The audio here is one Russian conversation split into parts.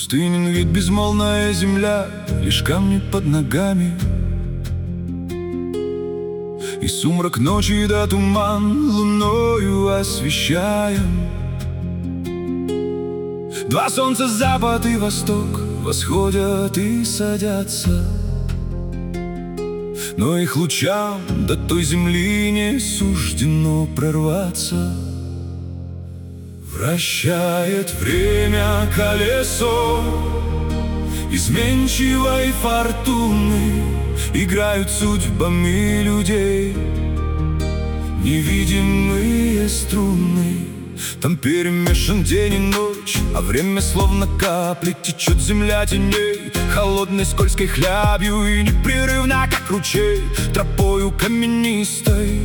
Пустынен вид, безмолвная земля, лишь камни под ногами. И сумрак ночи да туман луною освещаем. Два солнца, запад и восток, восходят и садятся, но их лучам до той земли не суждено прорваться. Вращает время колесо изменчивой фортуны, играют судьбами людей невидимые струны. Там перемешан день и ночь, а время словно капли течет земля теней, холодной скользкой хлябью и непрерывно, как ручей, тропою каменистой.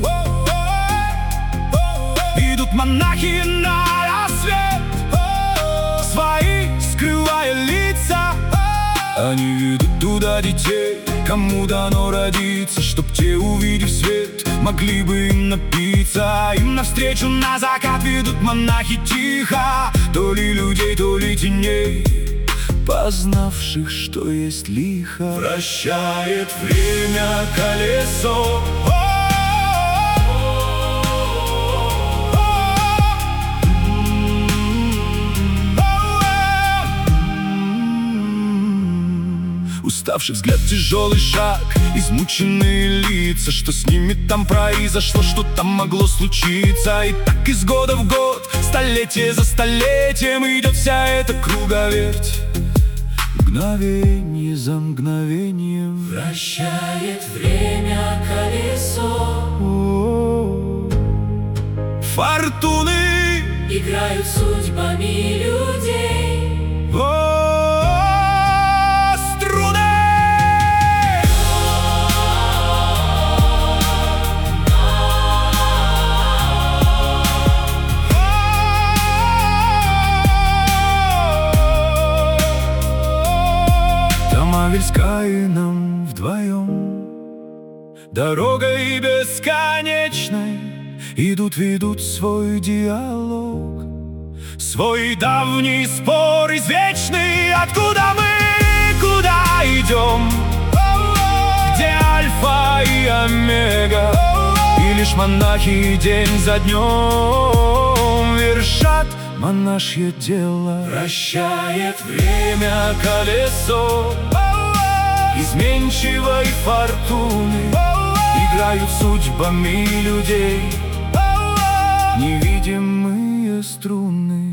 Идут монахи на рассвет, свои скрывая лица. Они ведут туда детей, кому дано родиться, чтоб те, увидев свет, могли бы им напиться. Им навстречу на закат ведут монахи тихо, то ли людей, то ли теней, познавших, что есть лихо. Вращает время колесо. Уставший взгляд, тяжелый шаг, измученные лица. Что с ними там произошло, что там могло случиться? И так из года в год, столетие за столетием идет вся эта круговерть, мгновенье за мгновением. Вращает время колесо. Фортуны играют судьбами людей. Вельская нам вдвоем дорогой бесконечной идут, ведут свой диалог, свой давний спор извечный. Откуда мы, куда идем, где альфа и омега, и лишь монахи день за днем вершат монашье дело. Вращает время колесо изменчивой фортуны, играют судьбами людей невидимые струны.